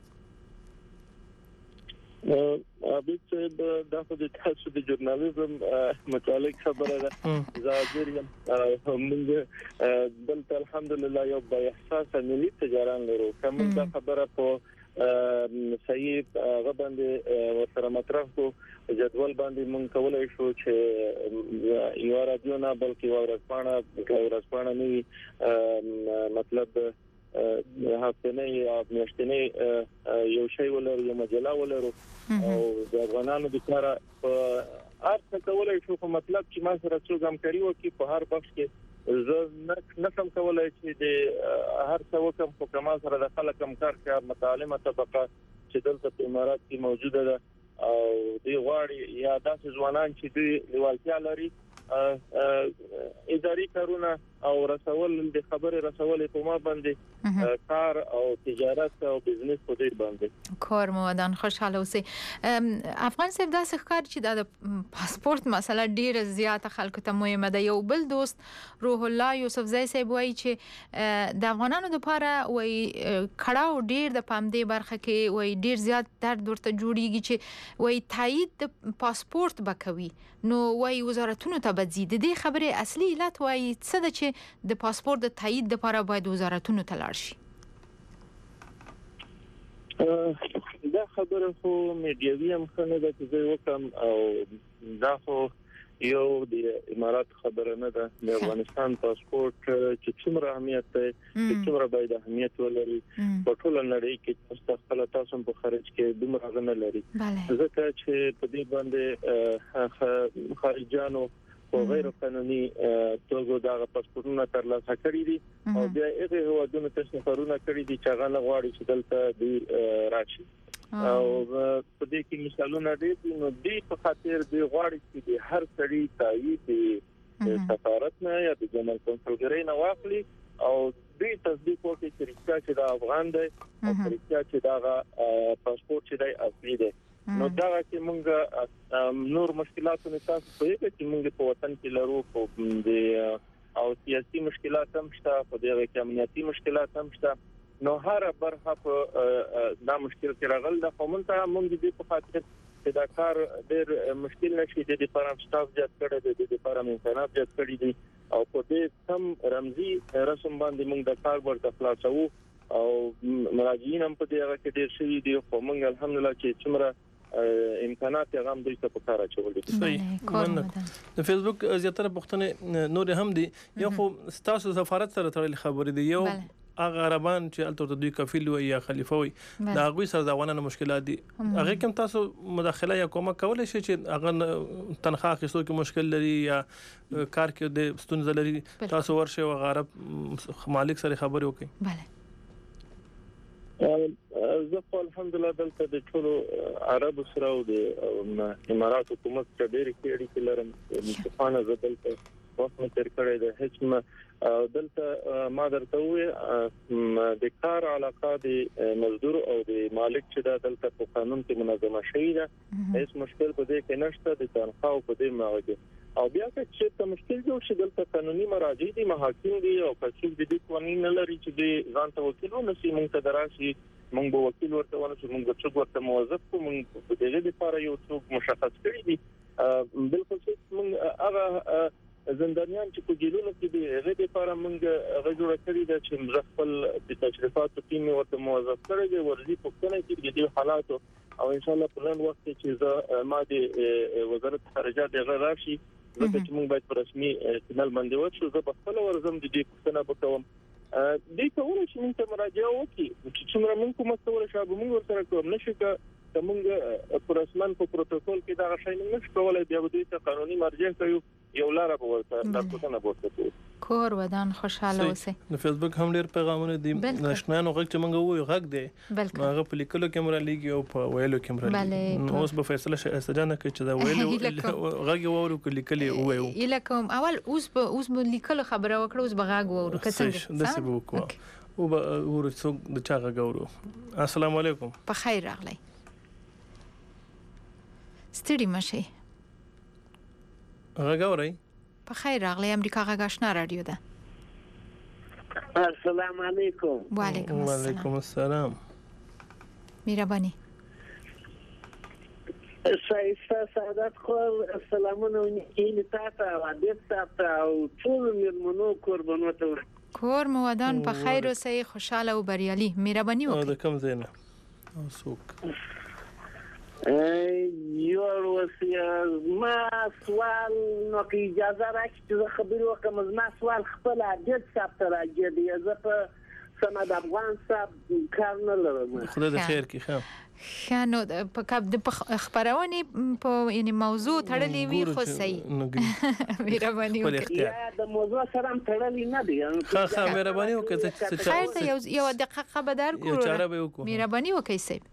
ابي چې دا د تاسو د ژورنالیزم متعلق خبره ده زاجریم موږ دلته الحمدلله یو با احساس ملي تجاران لرو کوم دا خبره په صحیح غبندې ورسره مطرح کو جدول باندې مونږ کولای شو چې یو رادیو نه بلکې ورځپاڼه نه مطلب هفتنی او میاشتنی یو شی ولر یو مجله ولر او د افغانانو د کار په ارڅ کولای شو په مطلب چې ما سره څو همکاري وکي په هر بخش کې زه نه کوم کولای چې د هر څو کوم په کمال سره د خلک همکار کې متعلمه طبقه چې دلته په امارات کې موجوده ده او دی غواړي یا داسې ځوانان چې دوی لیوالتیا لري اداري کارونه او رسول د خبره رسول په ما باندې کار او تجارت او بزنس په دې باندې کار مودان خوشاله اوسئ افغان صاحب دا ښکار چې د پاسپورت مسله ډیره زیاته خلکو ته مهمه ده یو بل دوست روح الله یوسف زئی صاحب وایي چې د افغانانو لپاره وایي کړهو ډیر د پامدې برخه کې وایي ډیر زیات درد ورته جوړیږي چې وایي تایید د پاسپورت بکوي نو وایي وزارتونو ته بځي د دې خبرې اصلي علت وایي څه ده چې د پاسپورت د تایید لپاره باید وزارتونو ته لاړ شي دا خبره خو میډیاوي هم خنه ده چې زه وکم او دا خو یو د امارات خبره نه ده د افغانستان پاسپورت چې څومره اهمیت دی چې څومره باید اهمیت ولري په ټول نړۍ کې تاسو په خارج کې دومره غنه لري ځکه چې په دې باندې خارجانو په غیر قانوني توګه دا پاسپورتونه ترلاسه کړی دي او بیا هغه هوادونو ته سفرونه کړی دي چې هغه غواړي چې دلته دی راشي او په دې کې مثالونه دي نو دې په خاطر دی غواړي چې هر سړی تایید د سفارت نه یا د جنرال کنسلګری نه واخلي او دې تصدیق وکړي چې دا افغان دی او چې دا پاسپورت چې دی اصلي دی نو دا چې موږ نور مشکلاتونه تاسو په دې کې موږ په وطن کې لرو د او سیاسي مشکلات هم شته په دې کې امنیتي مشکلات هم شته نو هر برخه په دا مشکل کې راغل د قومنته موږ دې په خاطر چې دا کار ډېر مشکل نشي د لپاره سټاف زیات کړی دی د لپاره امکانات زیات کړی دي او په دې سم رمزي رسم باندې موږ د کار ورته خلاصو او مراجعین هم په دې هغه کې ډېر شوي دي خو موږ الحمدلله چې څومره امکانات هغه هم دوی ته په کار اچول دي. د فیسبوک زیاتره پښتنه نور هم دي یو خو تاسو سفارت سره تړلې خبرې دي یو هغه عربان چې الته دوی کفیل وي یا خلیفہ وي دا غوي سره ځوانانو مشکلات دي هغه کوم تاسو مداخله یا کومه کولای شي چې هغه تنخواه اخیستو کې مشکل لري یا کار کې د ستونزې لري تاسو ورشه او عرب مالک سره خبرې وکړي. بله زه په الحمدلله دلته د ټولو عرب سره او د امارات حکومت سره ډېر کېړي لرم مستفانه زه دلته وخت تیر کړی د هیڅ دلته ما درته وې د کار علاقه د مزدور او د مالک چې دا دلته په قانون کې منظمه شوی ده هیڅ مشکل په دې کې نشته د تنخواه په دې ماوجه او بیا چې ته مشکل جوړ شي دلته قانوني مراجع دي محاکم دي او کڅوړ دي قانون نه لري چې د ځان ته وکیل ونسي مونږ ته دراشي مونږ به وکیل ورته ونسو مونږ څوک ورته موظف کوو مونږ په دې لپاره یو څوک مشخص کړی دي بالکل چې مونږ هغه زندانیان چې په جیلونو کې دي هغه لپاره مونږ هغه جوړ کړی دا چې موږ خپل د تشریفاتو ټیم ورته موظف کړی دی ورځي پوښتنه کوي د حالاتو او ان شاء الله په لن وخت کې چې ما د وزارت خارجه دغه راشي لکه چې موږ باید رسمي احتمال باندې وشو زه په خپل ورزم د دې پوښتنه وکوم دې کوم چې موږ ته مراجعه وکړي چې څومره موږ کومه څور شابه موږ ورسره کوم نشو که موږ پر رسمن په پروتوکول کې دا غشای نه نشو کولای بیا دوی ته قانوني مرجع کوي یو لار به ورته تاسو ورته کور ودان خوشاله اوسئ. د فیسبوک هم ډېر پیغامونه دي نشنانو غږ چې موږ وایو غږ دی هغه په لیکلو کې مرا لګي او په ویلو کې مرا لګي اوس به فیصله شي استجانه کوي چې دا ویلو غږ وورو کې لیکلي وایو الکم اول اوس به لیکلو خبره وکړو اوس به غږ وورو کڅنګ د څه وکړو او به ورڅو د چا غږ وورو. السلام علیکم. په خیر راغلی ستړي مشي غږ اورئ. په خیر راغلی امریکا غږ آشنا رادیو ده. السلام علیکم. وعلیکم السلام. مهرباني. سعادت خور سلامونه ونیکي تاسو او دې تاسو او ټول مېرمنو قربانو ته کور مو ودان په خیر اوسئ خوشاله او بریالي. مهرباني وکړئ. د کوم ځای نه او څوک یو وسیله ما سوال نو کې اجازه راکړئ چې خبرې وکړم زما سوال خپل عادت ثبت راځي دی زه په سند افغان صاحب کار نه لرم. خدای د خیر کې خیر خانو په خبرونه په یعنی موضوع تړلې وي خو صحیح مهرباني وکړئ. یا د موضوع سره تړلې نه دی ښه مهرباني وکړئ. خیر ته یو دقیقه خبردار کړو مهرباني وکړئ صاحب.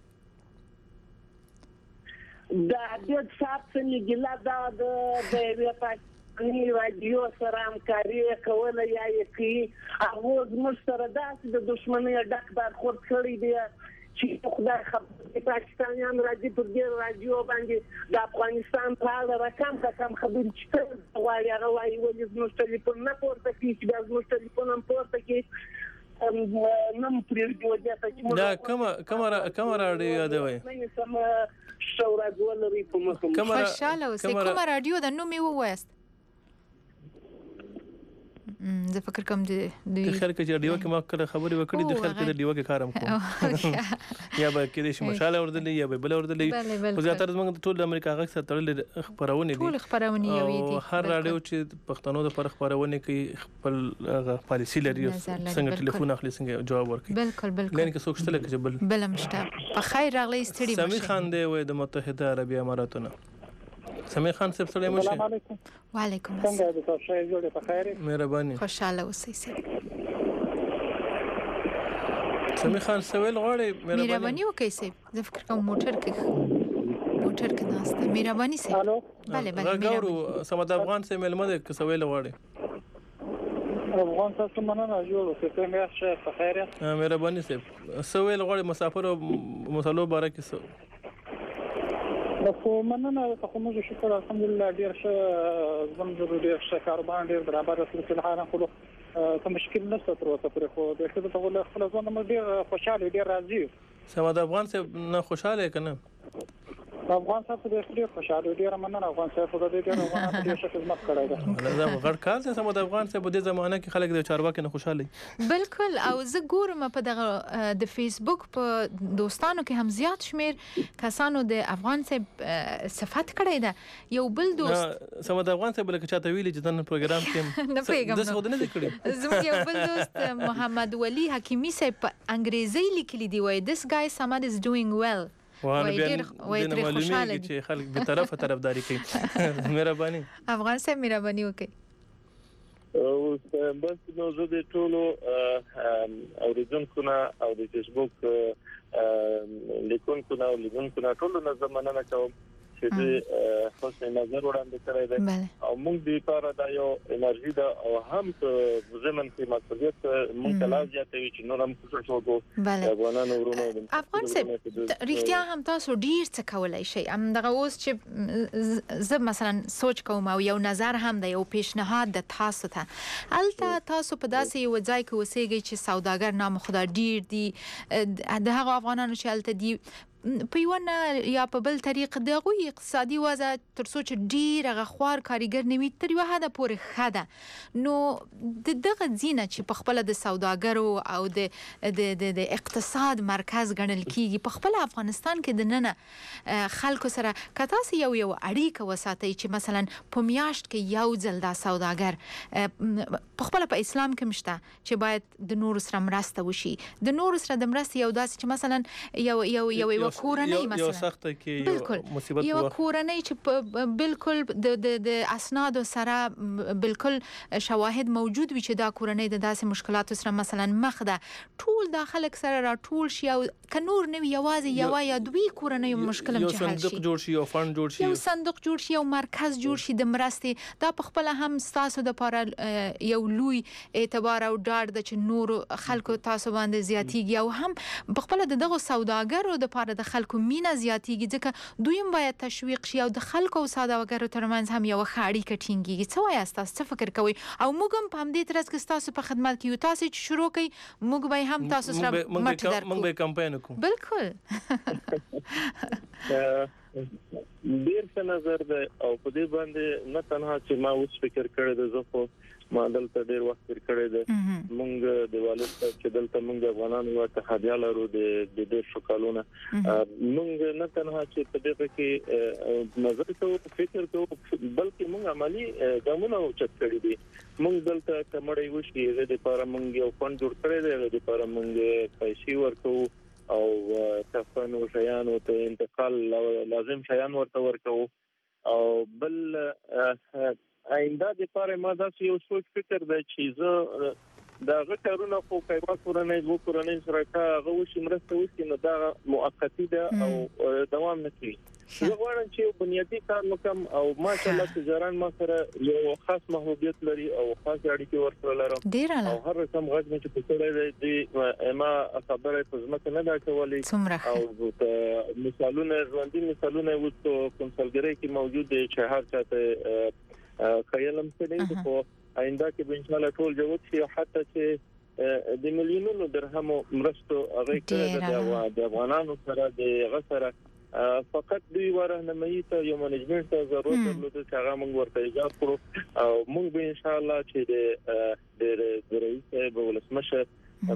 دا د صاحب څنګه ګلا دا د پاکستاني رادیو سره همکاري کوله یا یې هغه زموږ سره داسې د دښمنۍ ډک برخورد کړی دی چې خدای خبر پاکستانیان راځي په دې رادیو باندې د افغانستان په اړه رقم خبرې چې وایي هغه وایي ولې زموږ ټلیفون نه پورته کوي چې بیا زموږ ټلیفون هم پورته کوي نم پرېږدي وجه ته چې دا کومه راډیو یادوي شورا ګولري په مخه خوشاله اوسئ. کومه راډیو د نوم یې ووایست؟ زه فکر کوم د خیر کې ډیو کې ما کله خبرې وکړې د خیر کې د ډیو کې کارم کوم یا به کې د شمشاله وردلې یا به بل وردلې خو زیاتره موږ ټول امریکا غږ سره تړلې خبرونه دي ټول خبرونه یوي دي هر راډیو چې پښتنو د پر خبرونه کې خپل پالیسی لري څنګه ټلیفون اخلي څنګه جواب ورکړي. بالکل لکه څوک شته چې بل مشته په خیر راغلی ستړي مشه. سمي خان دی وای د متحده عربی اماراتونو. سمي خان صاحب سلام علیکم. وعلیکم السلام. څنګه د تاسو شای جوړه په خیر؟ مهرباني. خوشاله اوسئ صاحب. سمي خان سوال غواړي مهرباني وکړئ صاحب. زه فکر کوم موټر کې ناشته. مهرباني صاحب. بله غواړو سمد افغان سه ملمه د سوال غواړي. افغان تاسو مننه جوړو څنګه یاست په خیر؟ مهرباني صاحب سوال غواړي مسافر او مسلو باره کې خو مننه ته موږ شکر الحمدلله ډیر ښه زموږ ډیر ښه کاروبار ډیر برابر رسول حال خو ته مشکل نشته تر اوسه پرې خو د څه ته ول خپل ځان موږ ډیر خوشاله ډیر راضي. سمد افغان صاحب نه خوشاله کنه افغان صاحب دې ډېر خوشاله ډېر مننه افغان صاحب د دې ډېر افغان ډېر ښه خدمت کړی دی دا غړ کال ته سم د افغان صاحب د زمانه کې خلک د چارواکي نه خوشاله بالکل او زه ګورم په دغه د فیسبوک په دوستانو کې هم زیات شمیر کسانو د افغان صاحب صفات کړی ده یو بل دوست سم د افغان صاحب لکه چاته ویلي چې د پروګرام کې نه پیغام د څه ودنه کړی زموږ یو بل دوست محمد ولی حکیمی صاحب په انګریزي لیکلي دی وای this guy Samad is doing well وای ډېر خوشاله چې خلک به طرفداري کوي مهرباني افغان صاحب مهرباني وکړئ او بس نو زه د ټولو اوریدونکو نه او د فیسبوک لیکونکو نه او لیدونکو نه ټولو نه مننه کوم چې د خاصه نظر وړاندې کړی دی او موږ د لپاره دا یو انرژي ده او هم زمون کې مسؤلیت موږ ته لازم دی چې نور هم کوشش وکړو افغانانو ورونو افغان صاحب رښتیا هم تاسو ډیر څه کولای شئ هم دغه اوس چې زه مثلا سوچ کوم او یو نظر هم دی یو پیشنهاد د تاسو ته الته تاسو په داسې یو ځای کې اوسېږئ چې سوداګر نام خدا ډیر دي د هغه افغانانو چې الته دي په یو نه یا په بل طریق دغه اقتصادي وضع تر څو چې ډیر غخوار کاریګر نوي تر یو حد پورې خاده نو دغه ځینه چې په خپل د سوداګرو او د اقتصاد مرکز ګڼل کیږي په خپل افغانستان کې د ننه خلکو سره کتاسي یو اړیکه وساتي چې مثلا په میاشت کې یو ځل دا سوداګر په خپل په اسلام کې مشته چې باید د نور سره مرسته وشي د نور سره د مرسته یو داسې چې مثلا یو کورنۍ مثلا یو سخت کې یو مصیبت یو کورنۍ چې بالکل د اسناد سره بالکل شواهد موجود وي چې دا کورنۍ د داسې مشکلاتو سره مثلا مخ ده ټول داخله سره را ټول شي او کنور نو یوازې یا دوی کورنۍ مشکل هم حل شي صندوق جوړ شي او فند جوړ شي یو صندوق جوړ شي او مرکز جوړ شي د مرستې دا په خپل هم تاسو د لپاره یو لوی اعتبار او ډاډ د چې نور خلکو تاسو باندې زیاتیږي او هم په خپل دغه سوداګرو د لپاره د خلکو مینا زیاتیږي ځکه دوی هم باید تشویق شي او د خلکو او سوداګرو ترمنځ هم یو ښه اړیکه ټینګیږي څه وایي تاسو څه فکر کوئ او موږ هم په همدې ترڅ کې تاسو په خدمت کې یو تاسو چې شروع کړئ موږ به هم تاسو سره مټ درکو موږ به کمپاین وکړو بالکل ډیر څه نظر ده او په دې باندې نه تنها چې ما اوس فکر کړی د زه ما دلته ډیر وخت تیر کړی دی مونږ د والد چې دلته مونږ افغانانو ورته حاضر لرو د ډیر شکالونه مونږ نه تنها چې په دې کې نظر کوو فکر کوو بلکې مونږ عملی ګامونه اوچت کړی دي مونږ دلته کمړې وشي د لپاره مونږ یو فند جوړ کړی دی د لپاره مونږ پیسې ورکو او کفن او شیان او ته انتقال لازم شیان ورکو او بل آینده د لپاره ما دا یو سوچ فکر دی چې زه دا غټرونه خو کایوا کورنۍ سره هغه وشي مرسته وشي نو دا مؤقتی ده او دوام نه کوي زه غواړم چې بنیادی کار وکم او ماشاءالله تجاران ما سره یو خاص محبوبیت لري او خاص اړیکې ورسره لرم او هر رقم غږ مې چې پکړې دی ما خبره په ځمکه نه دا کولې او مثالونه ژوندۍ مثالونه وو کنسلګری کې موجود دي چې هر چاته خیالم څه نه خو آینده کې به ان شاء الله ټول جوړ شي او حتی چې د مليونونو درهمو مرستو هغه کړه د افغانانو سره د غسره فقط دوی ورهنمایي ته یو منیجمنت ته ضرورت درلود چې هغه موږ ورته ایجاد کړو او موږ به ان شاء الله چې د رئیس ولسمشر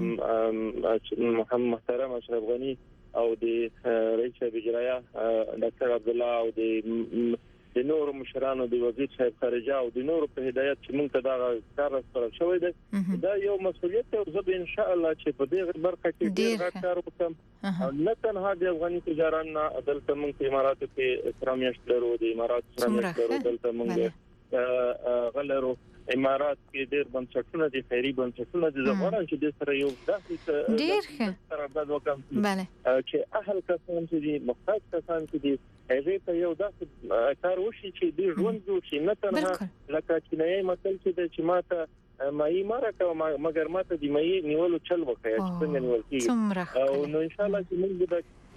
محترم اشرف غنی او د رئیس اجرایه ډاکټر عبد الله او د نور مشرانو د وزیر صاحب خارجه او د نور په هدایت چې موږ ته دا کار سره شوی دی دا یو مسؤلیت او زه ان شاء الله چې په دې برخه کې ډیر کار وکم نه تنها د افغاني تجاران دلته موږ په اماراتو کې اسرامیشت لرو د امارات اسرامیشت لرو دلته موږ غلرو امارات کې ډیر بنسټونه دي خیري بنسټونه دي زغوره چې د سره یو داسې ډیر قرارداد وکم چې اهل کسان چې دي محتاج کسان چې دي هغه ته یو داسې کار وشي چې د ژوند جوړ شي نه تنها لکه چینایي مثال چې ماته مای مارکه مګر ماته د مای نیولو چل وکړي چې څنګه نیول کیږي او نو ان شاء الله چې موږ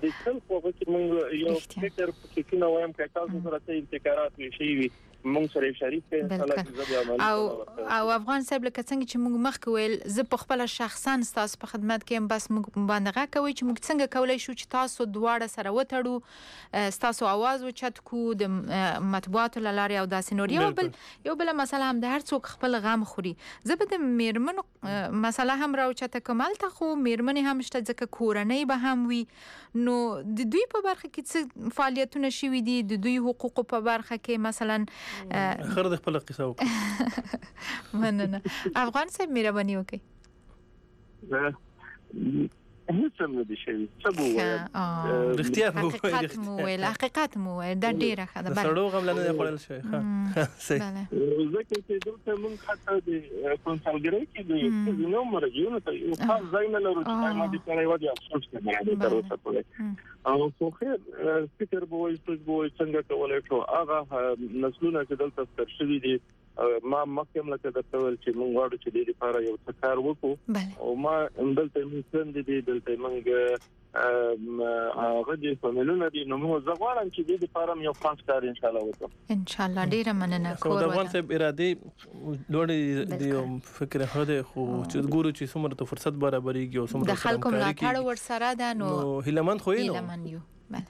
د څل په کې موږ یو فکر کې نه وایم چې تاسو سره څه ابتکارات وشي موږ سره شریک کړي او افغان صاحب لکه څنګه چې موږ مخکې ویل زه په خپل شخصا تاسو په خدمت کې بس موږ باندې غاکوي چې موږ څنګه کولای شو چې تاسو دواړه سره وټړو تاسو आवाज وچت کو د مطبوعاتو لارې او داسې نور یو بل مسله هم د هر څوک خپل غم خوري زه به د میرمنو مسله هم راوچته کومل ته خو میرمنې هم شته ځکه کورنۍ به هم وي نو د دوی په برخه کې څه فعالیتونه شوي دي د دوی حقوق په برخه کې مثلا خر د خپل قصه وکړه مننه افغان صاحب مهرباني وکړئ هیڅ هم نه دي شوي څه به ووایم رښتیا حقیقت مو وویل دا ډېره ښه ده سړو غم لا نه دی خوړل شوی ځکه چې دلته موږ حتی د کونسلګرۍ کې د ښځینه مراجعینو ته یو خاص ځای نه لرو چې ما د سره یوازې افسوس کوي تر اوسه پورې او خو خیر فکر به وایي څنګه کولی شو هغه نسلونه چې دلته ستر شوي دي ما مخکې هم لکه درته ویل چې موږ غواړو چې دې لپاره یو څه کار وکړو او ما دلته موږ څنګه دي دلته موږ هغه دې فامیلونه دي نو موږ زه غواړم چې دې لپاره یو خاص کار ان شاء الله وکړو ان شاء الله ډیره مننه خو د افغان صاحب اراده لوړ دی فکر هغه خو چې ګورو چې څومره ته فرصت برابرېږي او څومره د خلکو ملاتړ ورسره ده نو هیلمن خو یې هیلمن یو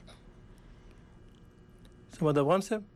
سم د افغان صاحب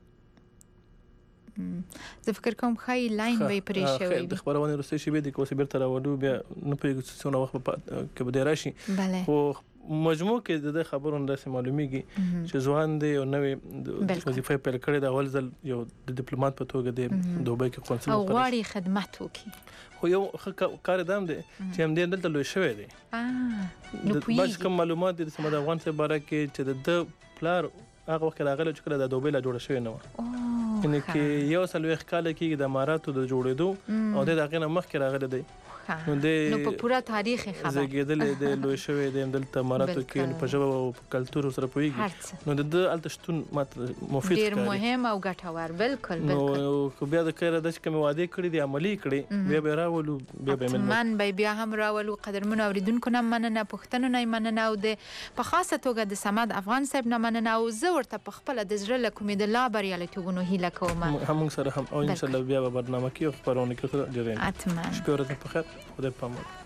زه فکر کوم خای لاین به پرې شوی د خبرونه وروسته شي به د کوسي بیرته راوړو بیا نه پېږو څونه وخت کې به راشي خو مجموع کې د خبرونو داسې معلومیږي چې ځوان دی او نوې وظیفه پیل کړې د اول ځل یو د ډیپلوماټ په توګه د دوبۍ کې قونسل او غواړي خدمت وکړي خو یو کار دام دی چې هم دې دلته لوي شوی دی نو بس کوم معلومات د سمد افغان څخه باره کې چې د پلار هغه وخت راغله چې کله د دوبۍ لا جوړ شوی نه و یعنی کې یو سلوي ښکاله کې د اماراتو د جوړېدو او د هغه نه مخکې راغله دی نو په پورا تاریخ خبر زګیدل د لوی شوی د دلته اماراتو کې په ژبه او کلتور سره پويږي نو د التشتون مفید ډیر مهم او ګټور بالکل نو بیا د کړه د کوم وعده کړی دی عملی کړی بیا به راولو بیا به من بیا هم راولو قدرمن اوریدونکو نه مننه پښتنو نه مننه او د په خاصه توګه د سمد افغان صاحب نه مننه او زه ورته په خپل د زړه له کومې د لا بریالیتوبونو هیله کوم هم سره هم او ان شاء الله بیا به برنامه کې خبرونه کوي ډیره اتمن شکر په خیر خدای پامه